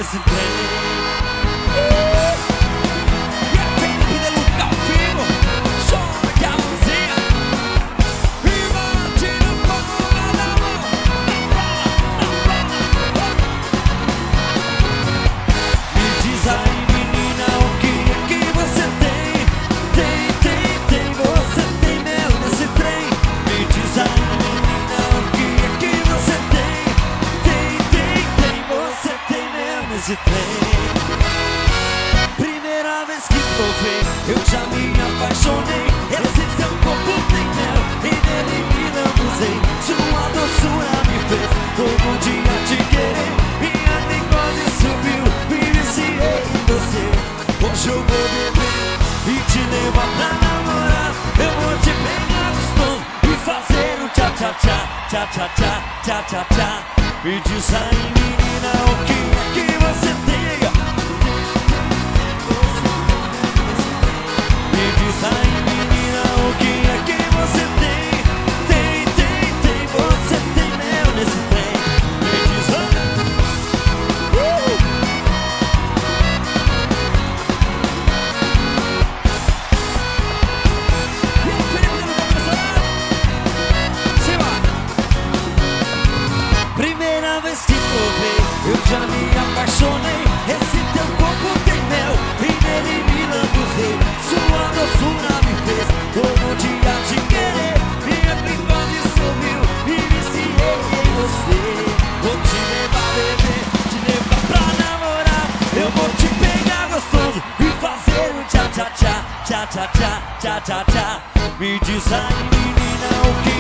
nesse trem. E a Felipe de Luca ao vivo, joga a mãozinha e bate no fogo na mão. Me diz aí, menina, o que você tem? Tem, você tem mel nesse trem. Me diz aí, menina, o que você tem? Tem, você tem mel nesse trem. Primeira vez que provei, eu já me apaixonei. Esse seu corpo tem mel e nele me lambuzei. Sua doçura me fez todo dia te querer. Minha glicose subiu, me viciei em você. Hoje eu vou beber e te levar pra namorar. Eu vou te pegar gostoso e fazer um tchá-tchá-tchá, tchá-tchá-tchá, tchá-tchá-tchá. Me diz aí, menina, o que você tem? Me diz aí, menina, o que você tem? Tem, você tem mel nesse trem. Me diz aí. E aí, Felipe, não começou nada? Cima. Primeira vez que provei, eu já me apaixonei. Esse teu corpo tem mel e nele me lambuzei. Sua doçura me fez todo dia te querer. Minha glicose subiu e viciei em você. Vou te levar a beber, te levar pra namorar. Eu vou te pegar gostoso e fazer um tchá-tchá-tchá, tchá-tchá-tchá, tchá-tchá-tchá. Me diz aí, menina, o que